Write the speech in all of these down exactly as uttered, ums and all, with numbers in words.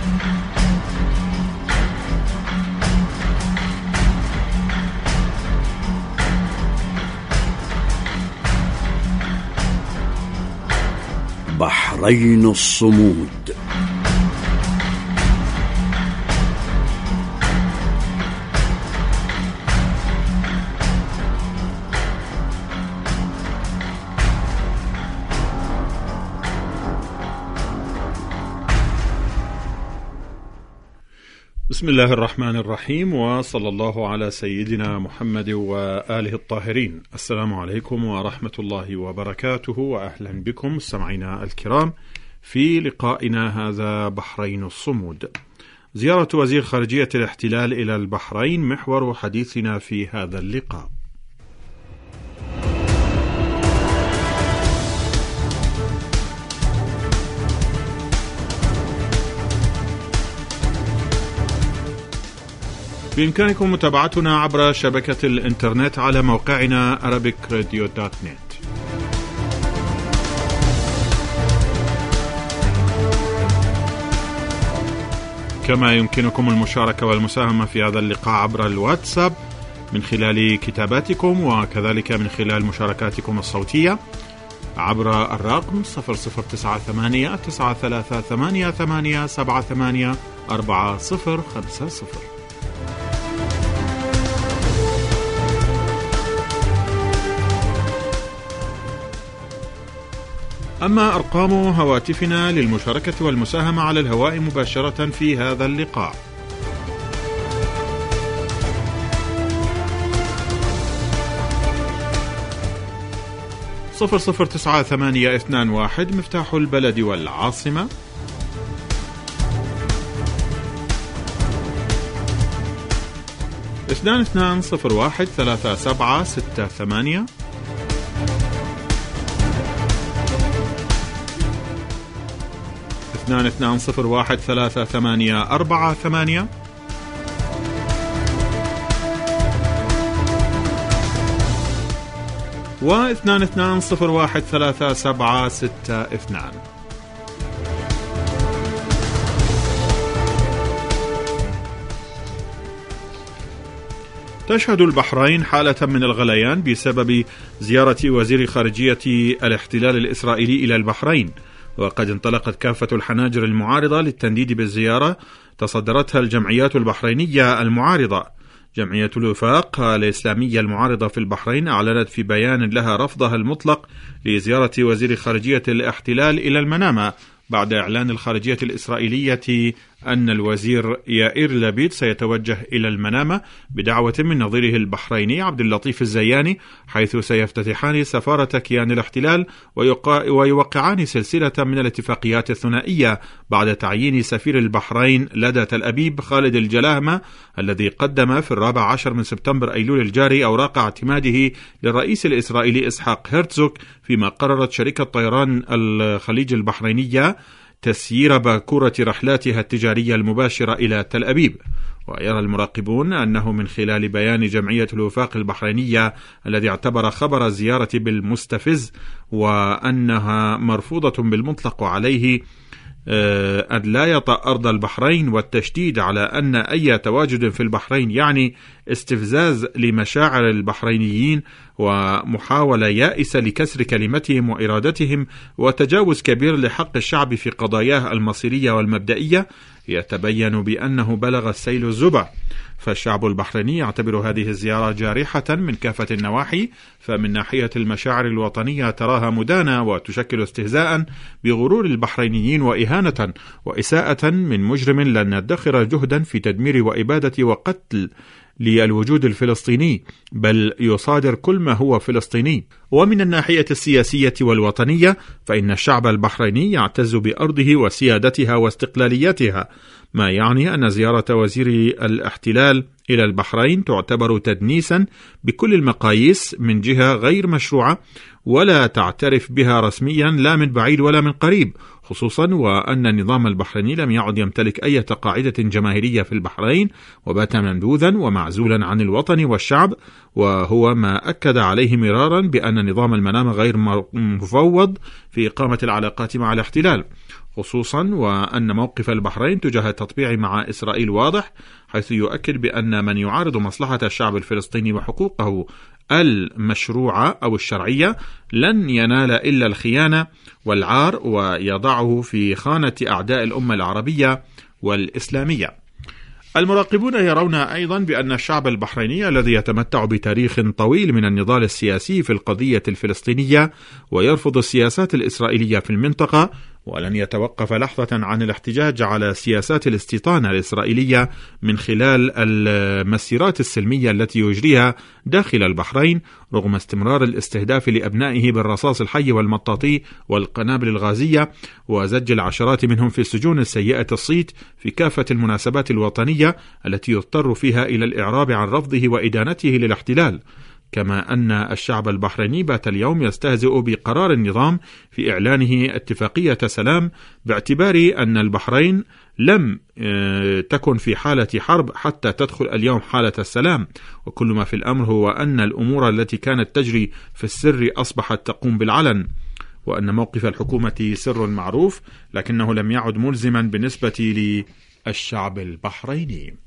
بحرين الصمود. بسم الله الرحمن الرحيم، وصلى الله على سيدنا محمد وآله الطاهرين. السلام عليكم ورحمة الله وبركاته، وأهلا بكم مستمعينا الكرام في لقائنا هذا بحرين الصمود. زيارة وزير خارجية الاحتلال إلى البحرين محور حديثنا في هذا اللقاء. بإمكانكم متابعتنا عبر شبكة الإنترنت على موقعنا arabic radio dot net. كما يمكنكم المشاركة والمساهمة في هذا اللقاء عبر الواتساب من خلال كتاباتكم، وكذلك من خلال مشاركاتكم الصوتية عبر الرقم صفر صفر تسعة ثمانية تسعة ثلاثة ثمانية ثمانية سبعة ثمانية أربعة صفر خمسة صفر. أما أرقام هواتفنا للمشاركة والمساهمة على الهواء مباشرة في هذا اللقاء: صفر صفر تسعة ثمانية اثنان واحد مفتاح البلد والعاصمة، اثنان اثنان صفر واحد ثلاثة سبعة ستة ثمانية، اثنان اثنان صفر واحد ثلاثة ثمانية أربعة ثمانية، واثنان اثنان صفر واحد ثلاثة سبعة ستة اثنان. تشهد البحرين حالة من الغليان بسبب زيارة وزير خارجية الاحتلال الإسرائيلي إلى البحرين، وقد انطلقت كافة الحناجر المعارضة للتنديد بالزيارة تصدرتها الجمعيات البحرينية المعارضة. جمعية الوفاق الإسلامية المعارضة في البحرين أعلنت في بيان لها رفضها المطلق لزيارة وزير خارجية الاحتلال إلى المنامة بعد إعلان الخارجية الإسرائيلية أن الوزير يائير لبيد سيتوجه إلى المنامة بدعوة من نظيره البحريني عبد اللطيف الزياني، حيث سيفتتحان سفارة كيان الاحتلال ويوقعان سلسلة من الاتفاقيات الثنائية بعد تعيين سفير البحرين لدى تل أبيب خالد الجلاهمة، الذي قدم في الرابع عشر من سبتمبر أيلول الجاري أوراق اعتماده للرئيس الإسرائيلي إسحاق هرتزوغ، فيما قررت شركة طيران الخليج البحرينية تسيير باكورة رحلاتها التجارية المباشرة إلى تل أبيب. ويرى المراقبون أنه من خلال بيان جمعية الوفاق البحرينية الذي اعتبر خبر الزيارة بالمستفز وأنها مرفوضة بالمطلق عليه أن لا يطأ أرض البحرين، والتشديد على أن أي تواجد في البحرين يعني استفزاز لمشاعر البحرينيين ومحاولة يائسة لكسر كلمتهم وإرادتهم وتجاوز كبير لحق الشعب في قضاياه المصيرية والمبدئية، يتبين بأنه بلغ السيل الزبع. فالشعب البحريني يعتبر هذه الزيارة جارحة من كافة النواحي، فمن ناحية المشاعر الوطنية تراها مدانة وتشكل استهزاء بغرور البحرينيين وإهانة وإساءة من مجرم لن يدخر جهدا في تدمير وإبادة وقتل للوجود الفلسطيني، بل يصادر كل ما هو فلسطيني. ومن الناحية السياسية والوطنية فإن الشعب البحريني يعتز بأرضه وسيادتها واستقلاليتها، ما يعني أن زيارة وزير الاحتلال إلى البحرين تعتبر تدنيسا بكل المقاييس من جهة غير مشروعة ولا تعترف بها رسميا لا من بعيد ولا من قريب، خصوصا وأن النظام البحريني لم يعد يمتلك أي قاعدة جماهيرية في البحرين، وبات منبوذا ومعزولا عن الوطن والشعب، وهو ما أكد عليه مرارا بأن نظام المنامة غير مفوض في إقامة العلاقات مع الاحتلال. خصوصا وأن موقف البحرين تجاه التطبيع مع إسرائيل واضح، حيث يؤكد بأن من يعارض مصلحة الشعب الفلسطيني وحقوقه المشروعة أو الشرعية لن ينال إلا الخيانة والعار، ويضعه في خانة أعداء الأمة العربية والإسلامية. المراقبون يرون أيضا بأن الشعب البحريني الذي يتمتع بتاريخ طويل من النضال السياسي في القضية الفلسطينية ويرفض السياسات الإسرائيلية في المنطقة، ولن يتوقف لحظة عن الاحتجاج على سياسات الاستيطان الإسرائيلية من خلال المسيرات السلمية التي يجريها داخل البحرين، رغم استمرار الاستهداف لأبنائه بالرصاص الحي والمطاطي والقنابل الغازية، وزج العشرات منهم في السجون السيئة الصيت في كافة المناسبات الوطنية التي يضطر فيها إلى الإعراب عن رفضه وإدانته للاحتلال. كما أن الشعب البحريني بات اليوم يستهزئ بقرار النظام في إعلانه اتفاقية سلام، باعتبار أن البحرين لم تكن في حالة حرب حتى تدخل اليوم حالة السلام، وكل ما في الأمر هو أن الأمور التي كانت تجري في السر أصبحت تقوم بالعلن، وأن موقف الحكومة سر معروف لكنه لم يعد ملزما بالنسبة للشعب البحريني.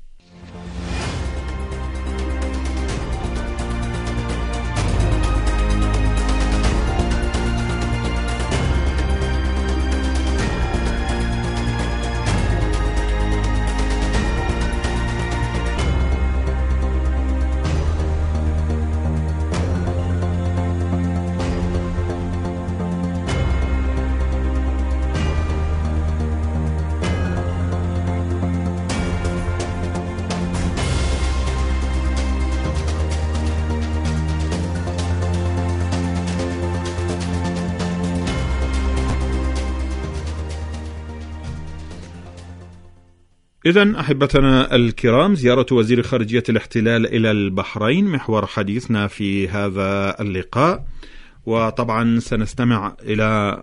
إذن أحبتنا الكرام، زيارة وزير خارجية الاحتلال إلى البحرين محور حديثنا في هذا اللقاء، وطبعا سنستمع إلى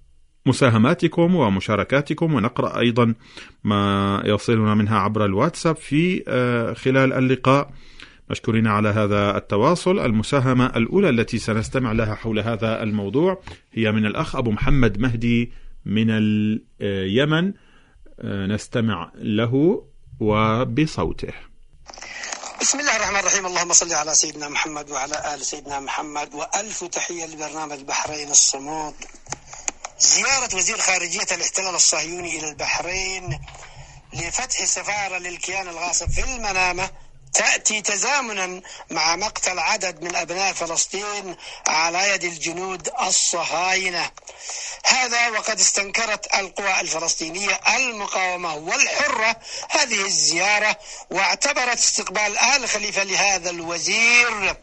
مساهماتكم ومشاركاتكم ونقرأ أيضا ما يصلنا منها عبر الواتساب في خلال اللقاء. مشكورين على هذا التواصل. المساهمة الأولى التي سنستمع لها حول هذا الموضوع هي من الأخ أبو محمد مهدي من اليمن، نستمع له وبصوته. بسم الله الرحمن الرحيم، اللهم صل على سيدنا محمد وعلى آل سيدنا محمد، وألف تحية لبرنامج البحرين الصمود. زيارة وزير خارجية الاحتلال الصهيوني إلى البحرين لفتح سفارة للكيان الغاصب في المنامة تأتي تزامنا مع مقتل عدد من أبناء فلسطين على يد الجنود الصهاينة. هذا وقد استنكرت القوى الفلسطينية المقاومة والحرة هذه الزيارة، واعتبرت استقبال آل خليفة لهذا الوزير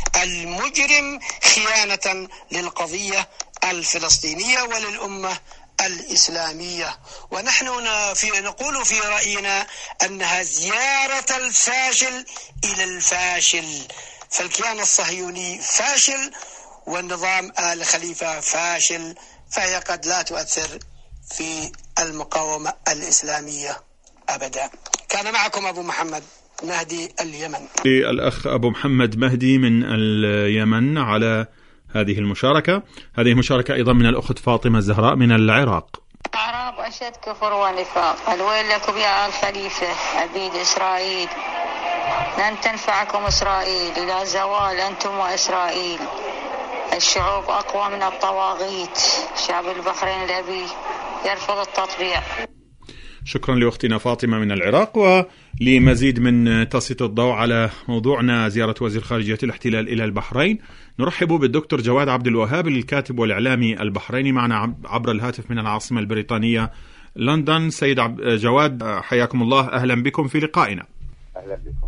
المجرم خيانة للقضية الفلسطينية وللأمة الإسلامية. ونحن في نقول في رأينا أنها زيارة الفاشل إلى الفاشل، فالكيان الصهيوني فاشل والنظام آل خليفة فاشل، فهي قد لا تؤثر في المقاومة الإسلامية أبدا. كان معكم أبو محمد مهدي اليمن. الأخ أبو محمد مهدي من اليمن على هذه المشاركة. هذه مشاركة أيضا من الأخت فاطمة الزهراء من العراق. أعراب أشد كفر ونفاق، الويل لكم يا آل خليفة عبيد إسرائيل، لن تنفعكم إسرائيل إلى زوال أنتم وإسرائيل. الشعوب أقوى من الطواغيت، شعب البحرين الأبي يرفض التطبيع. شكرا لأختنا فاطمة من العراق. ولمزيد من تسليط الضوء على موضوعنا زيارة وزير خارجية الاحتلال إلى البحرين، نرحب بالدكتور جواد عبد الوهاب الكاتب والإعلامي البحريني معنا عبر الهاتف من العاصمة البريطانية لندن. سيد جواد حياكم الله، أهلا بكم في لقائنا. أهلا بكم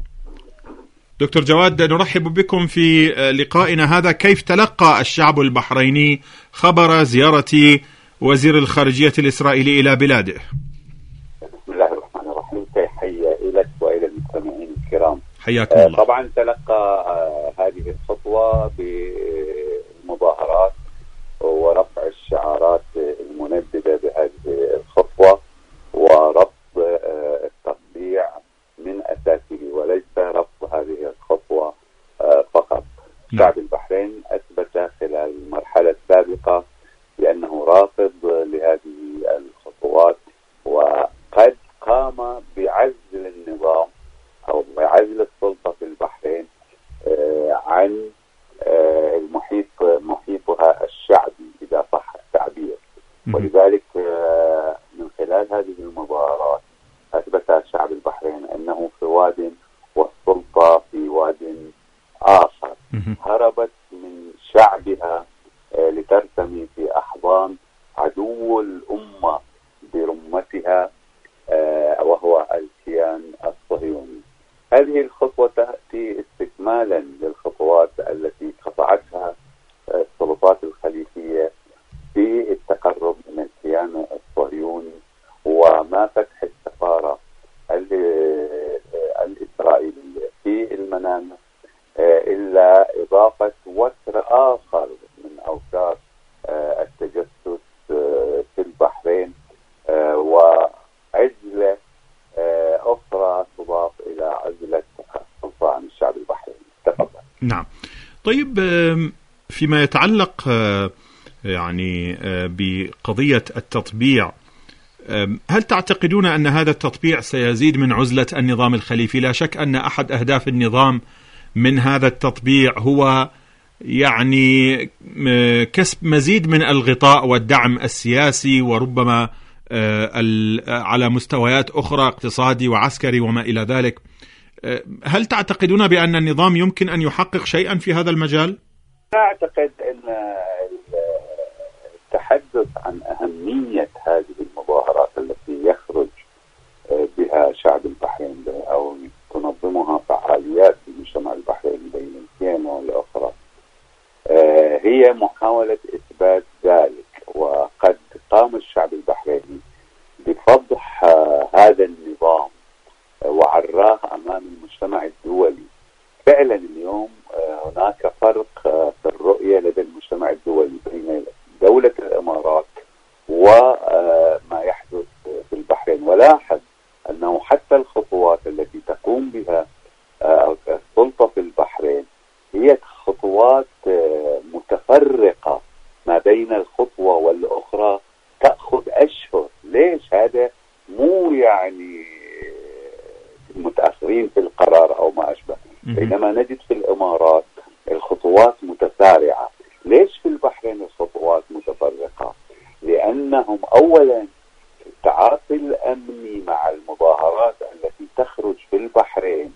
دكتور جواد، نرحب بكم في لقائنا هذا. كيف تلقى الشعب البحريني خبر زيارة وزير الخارجية الإسرائيلي إلى بلاده؟ بسم الله الرحمن الرحيم، تحية إليك وإلى المستمعين الكرام. حياكم الله. طبعا تلقى هذه الخطوة بمظاهرات ورفع الشعارات المنددة بهذه الخطوة ورفض التطبيع من أساسه، وليس رفض هذه الخطوة فقط. شعب البحرين أثبت خلال المرحلة السابقة بأنه رافض لهذه الخطوة قام بعزل النظام أو بعزل السلطة في البحرين عن المحيط محيطها الشعبي إذا صح التعبير. ولذلك من خلال هذه المظاهرات أثبت الشعب البحرين أنه في واد والسلطة في واد آخر. هربت من شعبها لترتمي في أحضان عدو الأمة برمتها وهو الكيان الصهيوني. هذه الخطوة تأتي استكمالا للخطوات التي قطعتها السلطات الخليفية في التقرب من الكيان الصهيوني، وما فتح السفارة الإسرائيلية في المنامة إلا إضافة وتر آخر من أوتار التجسس في البحرين وعزلة أخرى تضاف إلى عزلة السلطة عن الشعب البحريني. تفضل. نعم. طيب، فيما يتعلق يعني بقضية التطبيع، هل تعتقدون أن هذا التطبيع سيزيد من عزلة النظام الخليفي؟ لا شك أن أحد أهداف النظام من هذا التطبيع هو يعني كسب مزيد من الغطاء والدعم السياسي، وربما على مستويات أخرى اقتصادي وعسكري وما إلى ذلك. هل تعتقدون بأن النظام يمكن أن يحقق شيئا في هذا المجال؟ أعتقد أن التحدث عن أهمية هذه المظاهرات التي يخرج بها شعب البحرين أو تنظمها فعاليات في المجتمع البحريني بين الكيان والأخرى هي محاولة إثبات ذلك. وقد قام الشعب البحريني بفضح هذا النظام وعراه أمام المجتمع الدولي. فعلا اليوم هناك فرق في الرؤية لدى المجتمع الدولي بين دولة الإمارات وما يحدث في البحرين. ولاحظ أنه حتى الخطوات التي تقوم بها السلطة في البحرين هي خطوات متفرقة، ما بين الخطوة والأخرى تأخذ أشهر. ليش؟ هذا مو يعني متأخرين في القرار أو ما أشبه، بينما نجد في الإمارات الخطوات متسارعة. ليش في البحرين الخطوات متفرقة؟ لأنهم أولا التعاطي الأمني مع المظاهرات التي تخرج في البحرين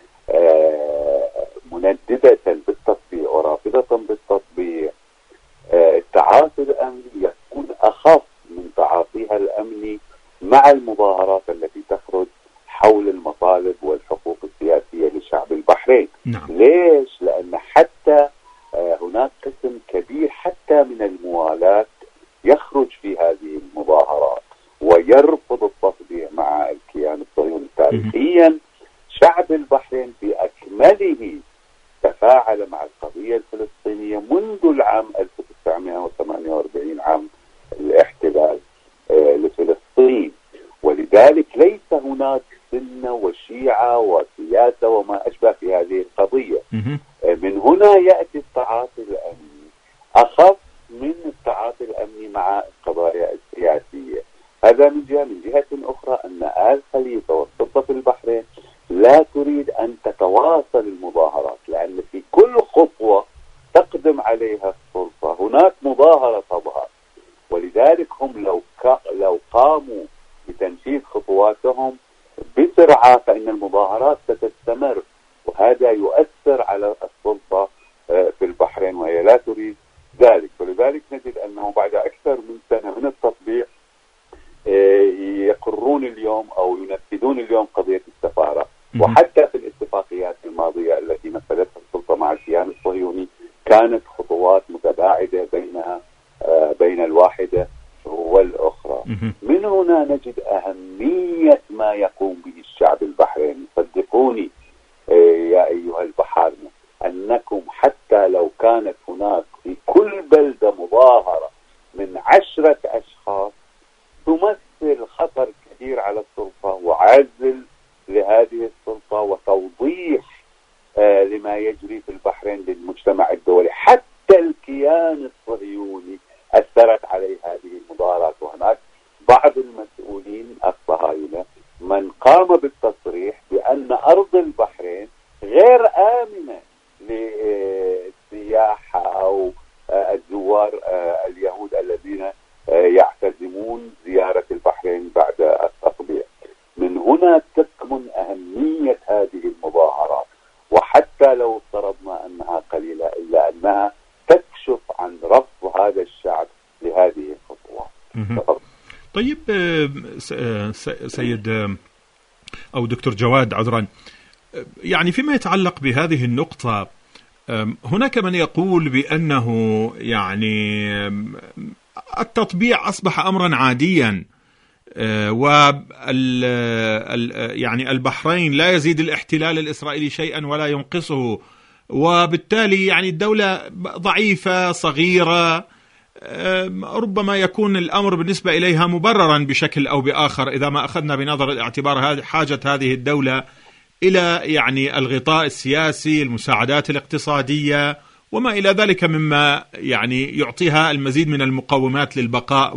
منددة بالتطبيع ورافضة بالتطبيع. التعاطي الأمني يكون أخف من تعاطيها الأمني مع المظاهرات التي تخرج حول المطالب والحقوق السياسية لشعب البحرين. نعم. ليش؟ لأن حتى هناك قسم كبير حتى من الموالاة يخرج في هذه المظاهرات ويرفض التطبيع مع الكيان الصهيوني. تاريخيا شعب البحرين بأكمله تفاعل مع القضية الفلسطينية منذ العام ألف وتسعمائة وثمانية وأربعين، عام الاحتلال لفلسطين. ولذلك ليس هناك سنة وشيعة وسياسة وما أشبه في هذه القضية. من هنا يأتي التعاطي الأمني أخف من التعاطي الأمني مع القضايا السياسية. هذا من جهة. من جهة أخرى أن آل خليفة والسلطة في البحرين لا تريد أن تتواصل المظاهرات، لأن في كل خطوة تقدم عليها السلطة هناك مظاهرة تظهر. ولذلك هم لو لو قاموا بتنفيذ خطواتهم بسرعة فإن المظاهرات ستستمر، وهذا يؤثر على السلطة في البحرين وهي لا تريد ذلك. ولذلك نجد أنه بعد أكثر من سنة من التطبيع يقرون اليوم أو ينفذون اليوم قضية السفارة. وحتى في الاتفاقيات الماضية التي نفذتها السلطة مع الكيان الصهيوني كانت خطوات متباعدة بينها بين الواحدة والأخرى. من هنا نجد أهمية ما يقوم به الشعب البحريني. صدقوني يا أيها البحارنة أنكم حتى لو كانت هناك في كل بلدة مظاهرة من عشرة أشخاص تمثل خطر كبير على السلطة وعزل لهذه السلطة وتوضيح آه لما يجري في البحرين للمجتمع الدولي. حتى الكيان الصهيوني أثرت عليه هذه المظاهرات. وهناك بعض المسؤولين الصهاينة من قام بالتصريح بأن أرض البحرين غير آمنة للسياح أو الزوار اليهود الذين يعتزمون زيارة البحرين بعد التطبيع. من هنا تكمن أهمية هذه المظاهرات، وحتى لو افترضنا أنها قليلة إلا أنها تكشف عن رفض هذا الشعب لهذه الخطوات. طيب سيد أو دكتور جواد عذرا، يعني فيما يتعلق بهذه النقطة، هناك من يقول بأنه يعني التطبيع أصبح أمرا عاديا، وال يعني البحرين لا يزيد الاحتلال الإسرائيلي شيئا ولا ينقصه، وبالتالي يعني الدولة ضعيفة صغيرة، ربما يكون الأمر بالنسبة إليها مبررا بشكل أو بآخر إذا ما أخذنا بنظر الاعتبار حاجة هذه الدولة إلى يعني الغطاء السياسي، المساعدات الاقتصادية وما إلى ذلك مما يعني يعطيها المزيد من المقومات للبقاء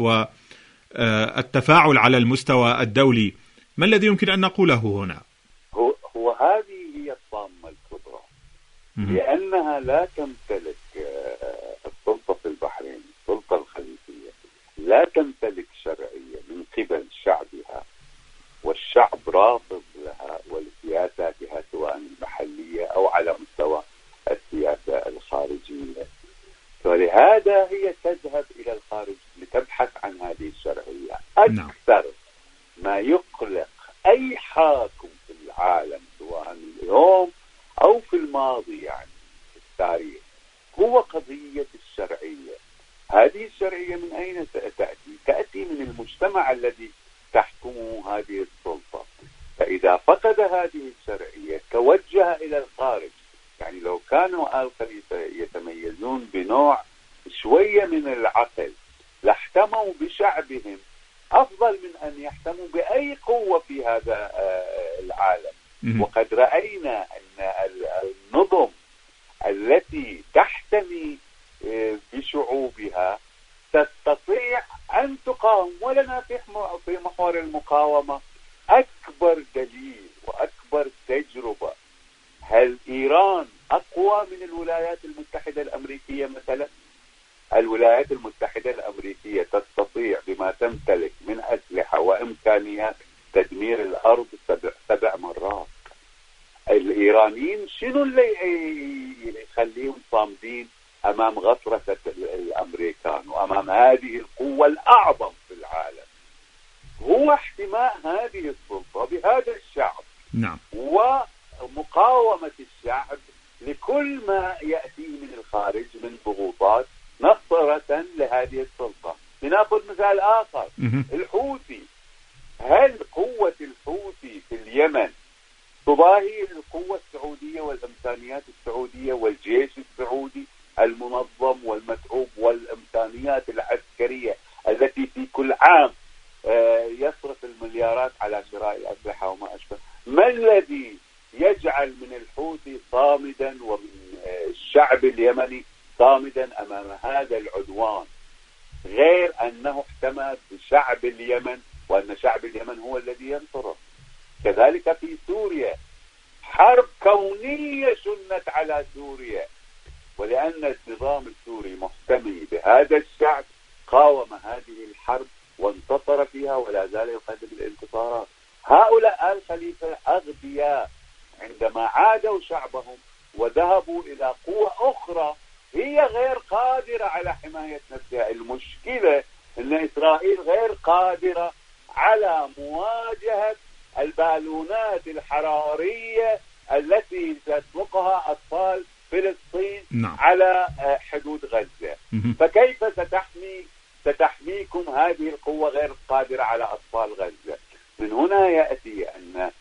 والتفاعل على المستوى الدولي. ما الذي يمكن أن نقوله هنا؟ هو, هو هذه هي الطامة الكبرى، لأنها لا تمتلك السلطة في البحرين، السلطة الخليفية لا تمتلك شرعية من قبل شعبها، والشعب رافض لها ولسياساتها سواء المحلية أو على مستوى السياسة الخارجية. فلهذا هي تذهب إلى الخارج لتبحث عن هذه الشرعية. أكثر ما يقلق أي حاكم في العالم سواء اليوم أو في الماضي يعني في التاريخ هو قضية الشرعية. هذه الشرعية من أين تأتي؟ تأتي من المجتمع الذي تحكمه هذه السلطة. فإذا فقد هذه الشرعية توجه إلى الخارج. يعني لو كانوا آل خليفة يتميزون بنوع شوية من العقل لاحتموا بشعبهم أفضل من أن يحتموا بأي قوة في هذا العالم. وقد رأينا أن النظم التي تحتمي بشعوبها تستطيع أن تقاوم. ولنا في محور المقاومة أكبر دليل وأكبر تجربة. هل إيران أقوى من الولايات المتحدة الأمريكية مثلا؟ الولايات المتحدة الأمريكية تستطيع بما تمتلك من أسلحة وإمكانيات تدمير الأرض سبع, سبع مرات. الإيرانيين شنو اللي يخليهم صامدين أمام غطرسة الأمريكان وأمام هذه القوة الأعظم في العالم؟ هو احتماء هذه السلطة بهذا الشعب. نعم. ومقاومة الشعب لكل ما يأتي من الخارج من ضغوطات نصرة لهذه السلطة. لنأخذ مثال آخر، الحوثي. هل قوة الحوثي في اليمن تضاهي القوة السعودية والإمكانيات السعودية والجيش السعودي المنظم والمتعوب والإمكانيات العسكرية التي في كل عام يصرف المليارات على شراء الأسلحة وما أشبه؟ ما الذي يجعل من الحوثي صامدا ومن الشعب اليمني صامدا أمام هذا العدوان غير أنه احتمى بشعب اليمن وأن شعب اليمن هو الذي ينصره؟ كذلك في سوريا حرب كونية شنت على سوريا، ولأن النظام السوري محتمي بهذا الشعب قاوم هذه الحرب وانتصر فيها ولا زال يقدم الانتصارات. هؤلاء آل خليفة أغبياء عندما عادوا شعبهم وذهبوا إلى قوة أخرى هي غير قادرة على حماية نفسها. المشكلة أن إسرائيل غير قادرة على مواجهة البالونات الحرارية التي تطلقها أطفال فلسطين نعم. على حدود غزة. فكيف ستحمي ستحميكم هذه القوة غير قادرة على أطفال غزة؟ من هنا يأتي أن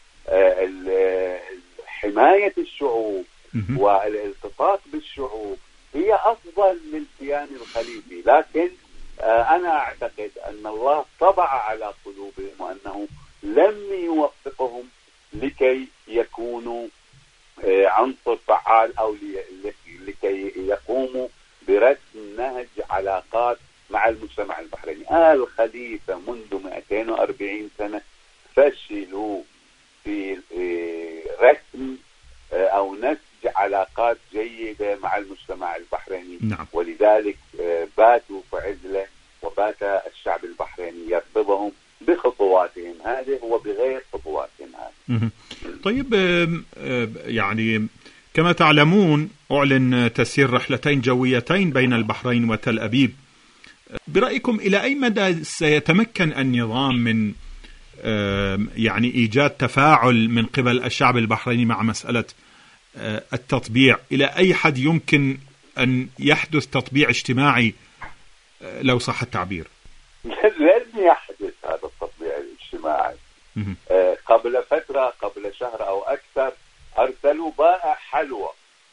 حماية الشعوب والالتقاط بالشعوب هي أفضل للكيان الخليفي. لكن أنا أعتقد أن الله طبع على قلوبهم وأنه لم يوفقهم لكي يكونوا عنصر فعال أو لكي يقوموا برسم نهج علاقات مع المجتمع البحريني. آل خليفة منذ مئتين وأربعين سنة فشلوا رسم أو نسج علاقات جيدة مع المجتمع البحريني. نعم. ولذلك باتوا في عزلة، وبات الشعب البحريني يرفضهم بخطواتهم هذه وبغير خطواتهم هذه. طيب، يعني كما تعلمون أعلن تسيير رحلتين جويتين بين البحرين وتل أبيب. برأيكم إلى أي مدى سيتمكن النظام من يعني إيجاد تفاعل من قبل الشعب البحريني مع مسألة التطبيع؟ إلى أي حد يمكن أن يحدث تطبيع اجتماعي لو صح التعبير؟ لن يحدث هذا التطبيع الاجتماعي. قبل فترة، قبل شهر أو أكثر، أرسلوا بائع حلوى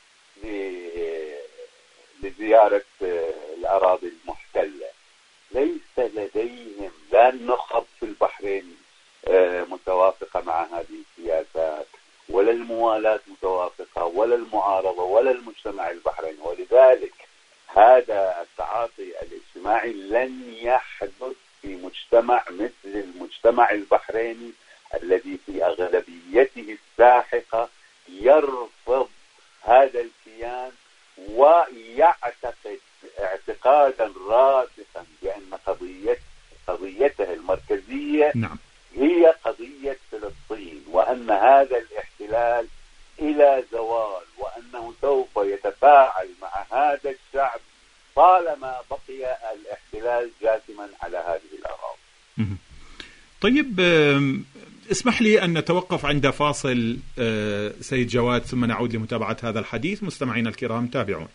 لزيارة الأراضي المحتلة. ليس لديهم لا النخب في البحرين متوافقة مع هذه السياسات، ولا الموالاة متوافقة، ولا المعارضة، ولا المجتمع البحريني. ولذلك هذا التعاطي الاجتماعي لن يحدث في مجتمع مثل المجتمع البحريني الذي في أغلبيته الساحقة يرفض هذا الكيان ويعتقد اعتقادا راسخا بأن قضية قضيته المركزية نعم. هي قضية فلسطين، وأن هذا الاحتلال إلى زوال، وأنه سوف يتفاعل مع هذا الشعب طالما بقي الاحتلال جاثما على هذه الأراضي. طيب، اسمح لي أن نتوقف عند فاصل سيد جواد، ثم نعود لمتابعة هذا الحديث. مستمعينا الكرام، تابعون.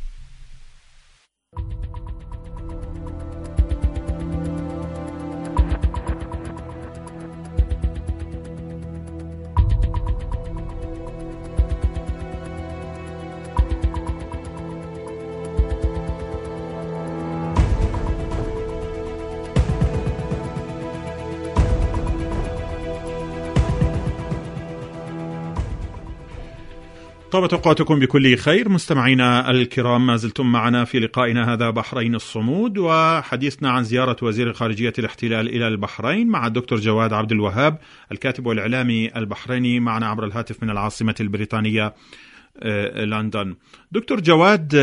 طابت أوقاتكم بكل خير. مستمعينا الكرام، ما زلتم معنا في لقائنا هذا بحرين الصمود، وحديثنا عن زيارة وزير خارجية الاحتلال إلى البحرين مع الدكتور جواد عبد الوهاب، الكاتب والإعلامي البحريني، معنا عبر الهاتف من العاصمة البريطانية لندن. دكتور جواد،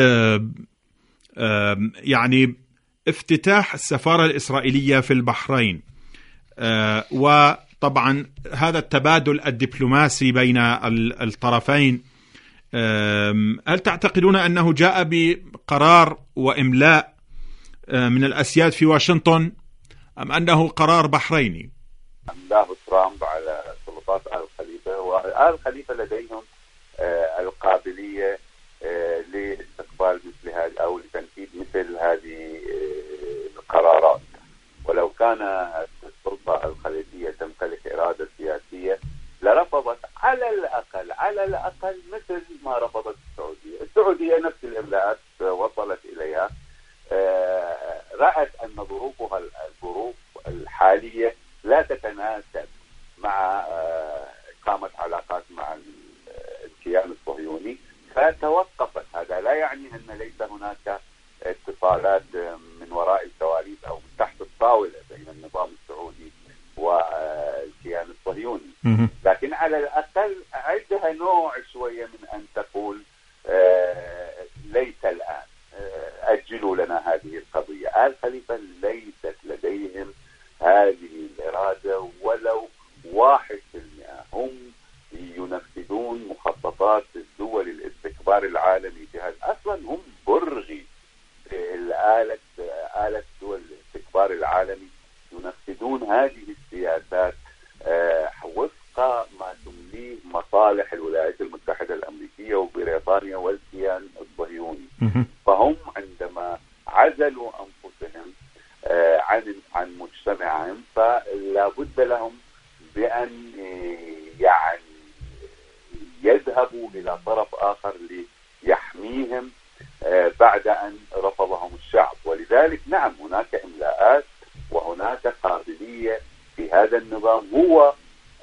يعني افتتاح السفارة الإسرائيلية في البحرين، وطبعا هذا التبادل الدبلوماسي بين الطرفين، هل تعتقدون أنه جاء بقرار وإملاء من الأسياد في واشنطن، أم أنه قرار بحريني؟ أملاه ترامب على سلطات آل خليفة، وآل خليفة لديهم القابلية لاستقبال مثل هذه أو لتنفيذ مثل هذه القرارات. ولو كان السلطة الخليفية تمتلك إرادة سياسية لرفضت على الأقل على الأقل مثل ما رفضت السعودية. السعودية نفس الإملاءات وصلت إليها، رأت أن ظروفها الظروف الحالية لا تتناسب مع إقامة علاقات مع الكيان الصهيوني، فتوقفت. هذا لا يعني أن ليس هناك اتصالات من وراء الكواليس أو من تحت الطاولة بين النظام السعودي والكيان الصهيوني، لكن على الأقل عندها نوع شوية من أن تقول آه ليس الآن، آه أجلوا لنا هذه القضية. آل خليفة ليست لديهم هذه الإرادة ولو واحد في المئة. هم ينفذون مخططات الدول الاستكبار العالمي جهاز، أصلا هم برغي الآلة آلة دول الاستكبار العالمي، ينفذون هذه السياسات آه وفق ما تمليه مصالح الولايات المتحدة الأمريكية وبريطانيا والكيان الصهيوني. فهم عندما عزلوا أنفسهم آه عن عن مجتمعهم، فلا بد لهم بأن يعني يذهبوا إلى طرف آخر ليحميهم آه بعد أن رفضهم الشعب. ولذلك نعم، هناك إملاءات وهناك قابلية في هذا النظام هو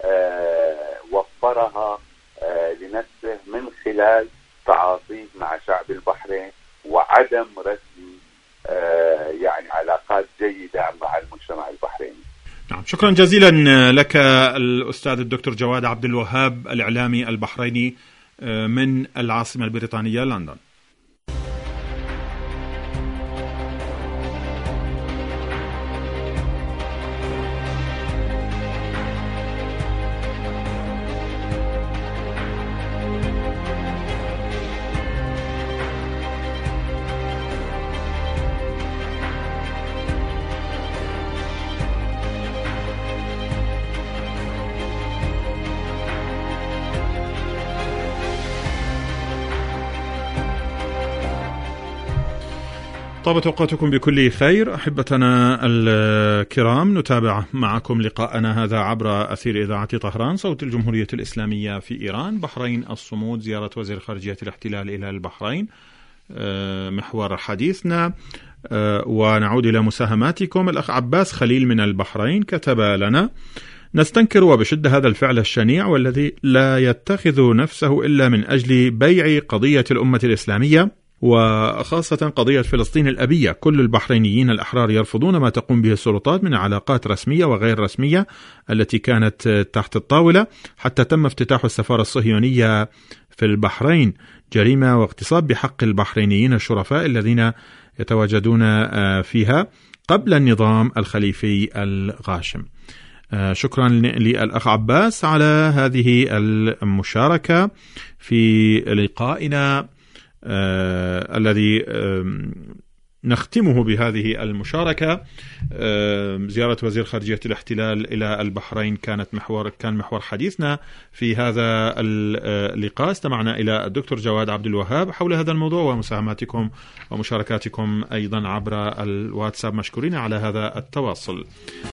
آه وفرها آه لنفسه من خلال تعاطيه مع شعب البحرين وعدم رسم آه يعني علاقات جيدة مع المجتمع البحريني. نعم، شكرا جزيلا لك الأستاذ الدكتور جواد عبد الوهاب الإعلامي البحريني من العاصمة البريطانية لندن. طابت أوقاتكم بكل خير أحبتنا الكرام، نتابع معكم لقاءنا هذا عبر أثير إذاعة طهران صوت الجمهورية الإسلامية في إيران. بحرين الصمود، زيارة وزير خارجية الاحتلال إلى البحرين محور حديثنا، ونعود إلى مساهماتكم. الأخ عباس خليل من البحرين كتب لنا: نستنكر وبشدة هذا الفعل الشنيع والذي لا يتخذ نفسه إلا من أجل بيع قضية الأمة الإسلامية وخاصة قضية فلسطين الأبية. كل البحرينيين الأحرار يرفضون ما تقوم به السلطات من علاقات رسمية وغير رسمية التي كانت تحت الطاولة حتى تم افتتاح السفارة الصهيونية في البحرين. جريمة واغتصاب بحق البحرينيين الشرفاء الذين يتواجدون فيها قبل النظام الخليفي الغاشم. شكرا للأخ عباس على هذه المشاركة في لقائنا آه الذي آه نختمه بهذه المشاركة. آه زيارة وزير خارجية الاحتلال إلى البحرين كانت محور كان محور حديثنا في هذا اللقاء. استمعنا إلى الدكتور جواد عبد الوهاب حول هذا الموضوع، ومساهماتكم ومشاركاتكم أيضا عبر الواتساب، مشكورين على هذا التواصل.